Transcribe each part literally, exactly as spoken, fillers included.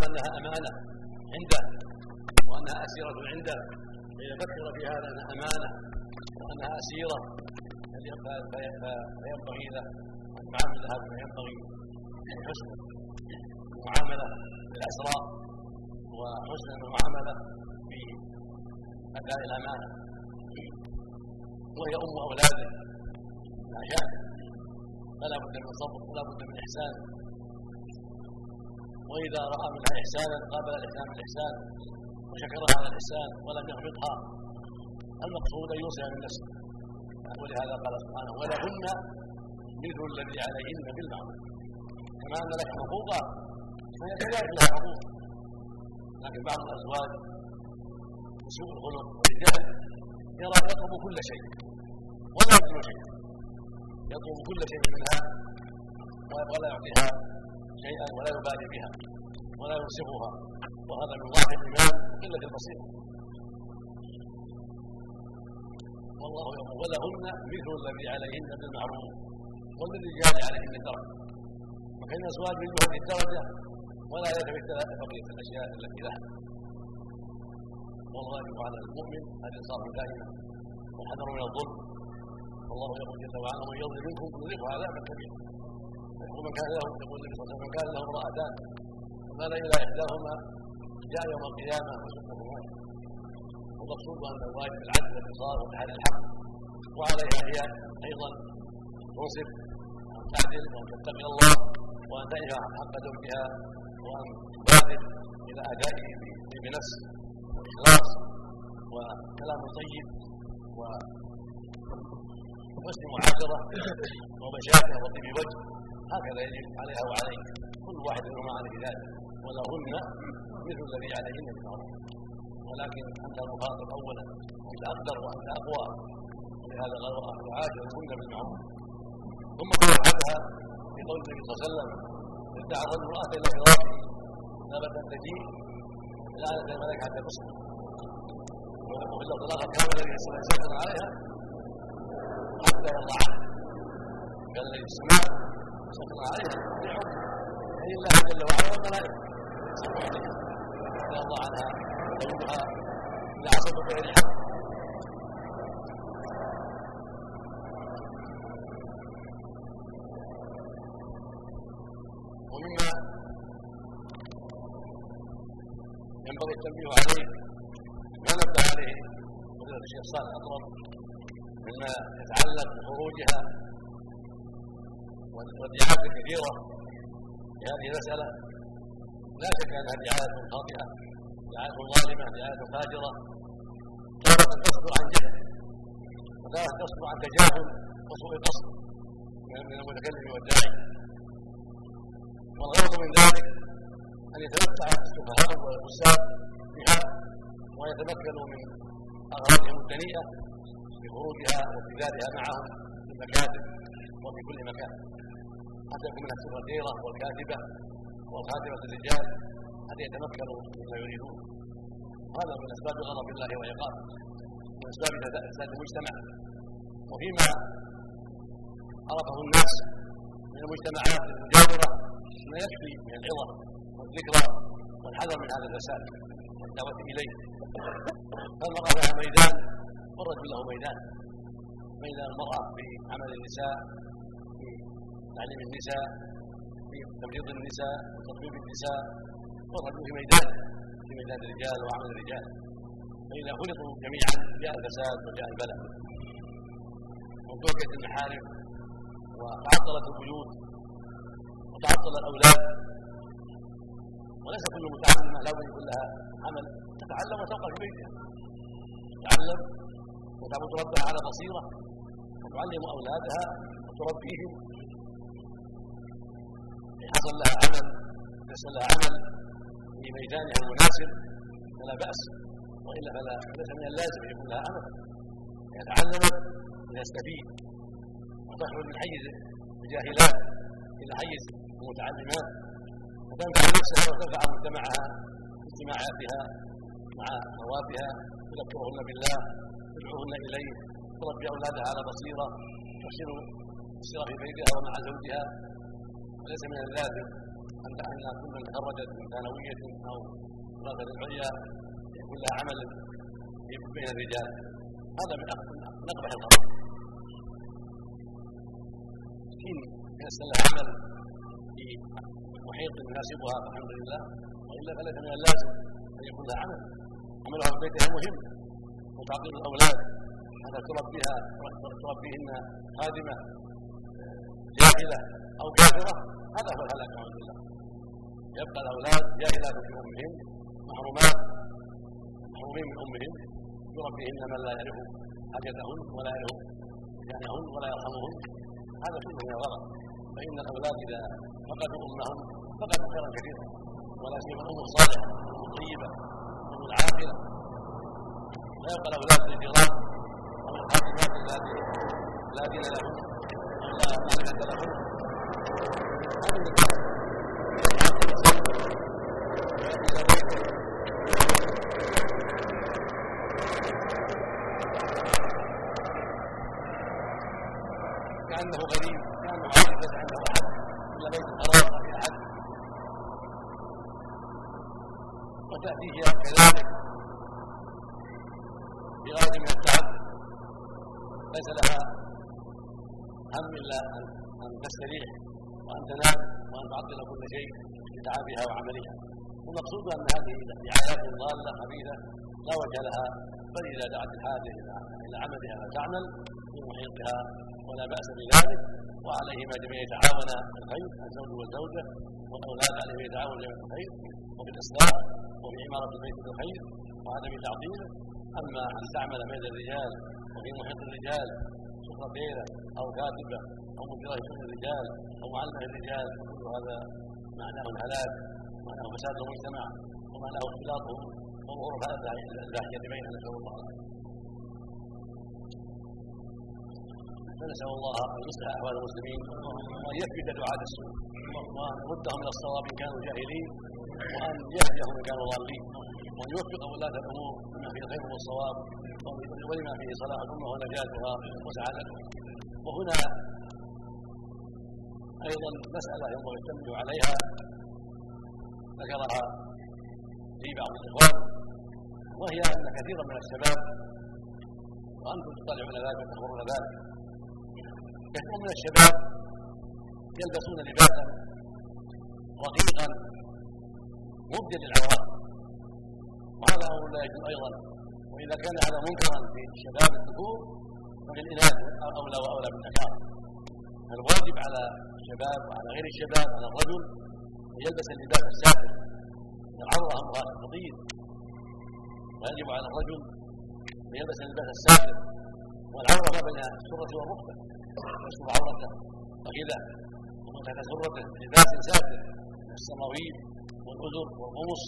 أنها أمانة عنده وأنها أسيرة عنده، فيفكر في هذا أنها أمانة وأنها أسيرة، فينبغي له أن يعامل هذا ما ينبغي من حسن المعاملة بالأسرى وحسن المعاملة في أداء الأمانة، وهي أم أولاده لا شك، فلا بد من صبر ولا بد من إحسان، وإذا رأى منها إحسانا قابل الإحسان بالإحسان وشكر هذا الإحسان ولم يحبطها، المقصود أن يوصي من نفسه، ولهذا قال سبحانه ولهن مثل الذي عليهن بالمعروف، كما أن لك حقوقا فهي كذلك لها حقوق. لكن بعض الأزواج بسوء الخلق والجهل يرى يطلب كل شيء ولا يبذل شيء، يطلب كل شيء منها ولا يعطيها شيئا ولا يبالي بها ولا ينصفها، وهذا من ضعف الإيمان وقلة البصيرة. والله يقول ولهن مثل الذي عليهن بالمعروف وللرجال عليهن درجة، وكان الأزواج من هذه الدرجة ولا يتمثل بقية الأشياء التي لها. والواجب على المؤمن الإنصاف دائما والحذر من الظلم، والله يقول جل وعلا ومن يظلم منكم نذيقه عذابا كبيرا. يقول من كان له يقول النبي صلى الله عليه وسلم من كان له امرأتان فمال إلى إحداهما جاء يوم القيامة وسقه واحد. والمقصود أن الواجب العدل والإنصاف وتحري الحق، وعليها هي أيضا تنصف وأن تعدل وأن تتقي الله وأن تعرف حق زوجها وأن تبادر إلى أدائه بنفس وإخلاص وكلام طيب وحسن معاشرة وبشاشة وطيب وجه، هكذا يجب عليها وعليك كل واحد منهما عليه ذلك. ولهن مثل الذي عليهن بالمعروف، ولكن أنت المخاطب أولا وأنت أقدر وأنت أقوى، ولهذا قال وعاشرهن بالمعروف. ثم قال بعدها في قول النبي صلى الله عليه وسلم إذ دعا الرجل امرأته إلى فراشه نبت تجيء لعنة الملك حتى تصبح، وإلا طلاقا كاملا الذي يسيطر عليها حتى يرضى عنها، قال الذي السماء يسيطر عليها بحكم أي الله جل وعلا والملائكة يسيطر عليها حتى يرضى عنها زوجها إذا عصت بغير حق. ومما ينبغي التنبيه عليه ما نبه عليه فضيلة الشيخ صالح الأطرم مما يتعلق بخروجها والدعايات الكثيرة في هذه المسألة. لا شك أنها دعاية خاطئة، دعاية ظالمة، دعاية فاجرة، تارة تصدر عن جهل وتارة تصدر عن تجاهل وسوء قصد من المتكلم والداعي. والغرض من ذلك أن يتمتع السفهاء والفساد بها ويتمكنوا من أغراضهم الدنيئة بخروجها وابتذالها معهم في المكاتب وفي كل مكان، حتى يكون منها السكرتيرة والكاتبة وخادمة الرجال حتى يتمكنوا مما يريدون. هذا من أسباب غضب الله وعقابه، من أسباب فساد المجتمع. وفيما عرفه الناس من المجتمعات المجاورة ما يكفي من العظة والذكرى والحذر من هذا الفساد والدعوة إليه. فالمرأة لها ميدان والرجل له ميدان، ميدان المرأة في عمل النساء، في تعليم النساء، في تمريض النساء وتطبيب النساء، والرجل في ميدان في ميدان الرجال وعمل الرجال. فإذا خلطوا جميعا جاء الفساد وجاء البلاء وانتهكت المحارم وتعطلت البيوت وتعطل الأولاد. وليس كل متعلمة لا بد يكون لها عمل، تتعلم وتبقى في بيتها، تتعلم وتربى على بصيرة وتعلم أولادها وتربيهم. إن حصل لها عمل يحصل لها عمل في ميدانها المناسب فلا بأس، وإلا فلا ليس من اللازم أن يكون لها عمل. إذا تعلمت لتستفيد وتخرج من حيز الجاهلات إلى حيز المتعلمات وتنفع نفسها وتنفع مجتمعها باجتماعاتها مع اخواتها، تذكرهن بالله، تدعوهن اليه، تربي اولادها على بصيره، تحسن السير في بيتها ومع زوجها. وليس من اللازم ان كل تخرجت من ثانويه او دراسه عليا يكون لها عمل يكون بين الرجال، هذا من اقبح الخطا. ان يسال لها عمل في محيط يناسبها فالحمد لله، والا فليس من اللازم ان يكون لها عمل. عملها في بيتها مهم، وتعطيل الاولاد حتى تربيها تربيهن خادمه جاهله او كافره، هذا هو الهلاك والعياذ بالله. يبقى الاولاد جاهلات في امهم، محرومات محرومين من امهم، يربيهن من لا يعرف حاجتهن ولا يعرف شانهن ولا يرحمهن، هذا كله من الغلط. فان الاولاد اذا فقدوا امهم فقدوا خيرا كثيرا، ولا سيما الام الصالحه الطيبه الام العاقله. لا يبقى الاولاد للجيران او الخادمات التي لا دين لهم ولا معرفه لهم، هذا من الغلط. كأنه غريب، كأنه عاجز ليس عنده أحد إلا بيت القرار ما في أحد. وتأتي هي كذلك بغاية من التعب، ليس لها هم إلا أن تستريح وأن تنام وأن تعطل كل شيء لتعبها وعملها. والمقصود أن هذه دعايات ضالة خبيثة لا وجه لها، بل إذا دعت الحاجة إلى عملها فتعمل في محيطها ولا بأس بذلك. وعليهما جميعا يتعاونا في الخير، الزوج والزوجة والأولاد عليهم يتعاونوا في الخير وفي الإصلاح وفي عمارة البيت بالخير وعدم تعطيله. أما أن تعمل بين الرجال وفي محيط الرجال سكرتيرة أو كاتبة أو مديرة شؤون الرجال أو معلمة الرجال، كل هذا معناه الهلاك ومعناه فساد المجتمع ومعناه اختلاطهم وظهور الزاحية بينهم، نسأل الله العافية. فنسأل الله أن يصلح أحوال المسلمين وأن يثبت دعاة السوء وأن يردهم إلى الصواب إن كانوا جاهلين، وأن يهديهم إن كانوا ضالين، وأن يوفق ولاة الأمور لما فيه الخير والصواب ولما فيه صلاح الأمة ونجاتها وسعادتها. وهنا أيضا مسألة ينبغي التنبيه عليها ذكرها في بعض الإخوان، وهي أن كثيرا من الشباب، وأنتم تطلعون ذلك وتخبرون ذلك، كثير من الشباب يلبسون لباسا رقيقا مبدل العورات، وهذا امر لا يجوز ايضا. واذا كان هذا منكرا في شباب الذكور ففي الاناث اولى واولى بالنكاره. فالواجب على الشباب وعلى غير الشباب على الرجل ان يلبس اللباس الساتر، العوره امراه خطير، ويجب على الرجل ان يلبس اللباس الساتر، والعوره ما بين السره والركبه، يستر عورته وغذاء ومن تحت سرته لباس ساتر من السراويل والأذر والقمص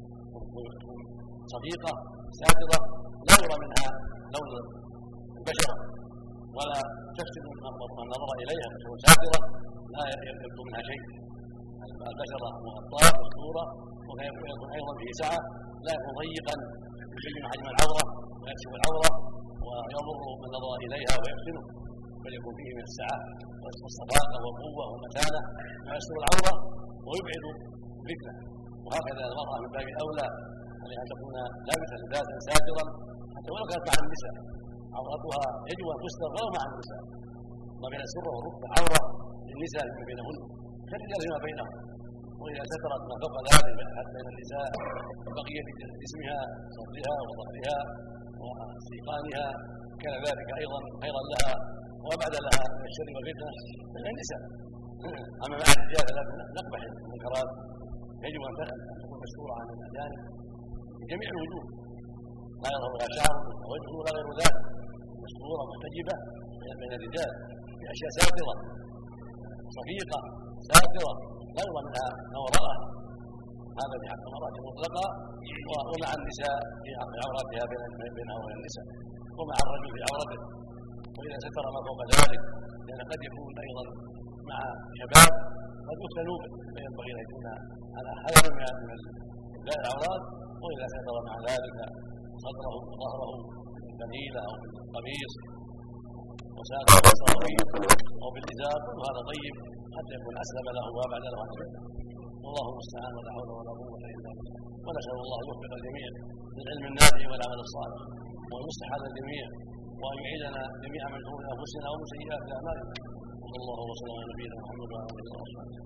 صديقة ساترة لا يرى منها لون البشرة ولا تفسد النظر إليها، تكون ساترة لا يبدو منها شيء. البشرة مغطاة مستورة، ويكون أيضا فيه سعة، لا يكون ضيقا يبين حجم العورة ويكشف العورة ويضر من نظر إليها ويفتنه، بل يكون فيه من السعة والصفاقة والقوة والمتانة ما يستر العورة ويبعد الفتنة. وهكذا المرأة من باب أولى عليها أن تكون لابسة لباسا ساترا حتى ولو كانت مع النساء، عورتها يجب أن تستر ولو مع النساء. ما بين السرة والركبة عورة للنساء فيما بينهن كالرجال فيما بينهم، وإذا سترت ما فوق ذلك بين النساء بقية جسمها صدرها وظهرها واستيقانها كان ذلك أيضا خيرا لها وأبعد لها من الشر والفتنة من النساء. أما مع الرجال فلا نقبح المنكرات، يجب أن تكون مستورة عن الأجانب في جميع الوجوه، لا يظهر لها شعر ووجه ولا غير ذلك، مستورة محتجبة بين الرجال بأشياء ساترة صفيقة ساترة لا يرى منها ما وراءها. هذا في حق المرأة مطلقة، ومع النساء في حق عوراتها بينها وبين النساء، ومع الرجل في عورته. وإذا ستر ما فوق ذلك، لأن قد يكون أيضا مع شباب قد يفتنوا به، فينبغي أن يكون على حذر من العورات. وإذا ستر مع ذلك صدره وظهره بالبنيلة أو بالقميص وساتر بالسراويل أو بالإزار، وهذا طيب حتى يكون أسلم له وأبعد له عن الفتنة. والله المستعان ولا حول ولا قوه الا بالله. ونسال الله ان يوفق الجميع للعلم النافع والعمل الصالح، وان يصلح هذا الجميع، وان يعيذنا جميعا من شرور انفسنا ومن سيئات اعمالنا. صلى الله وسلم على نبينا محمد وعلى اله وصحبه.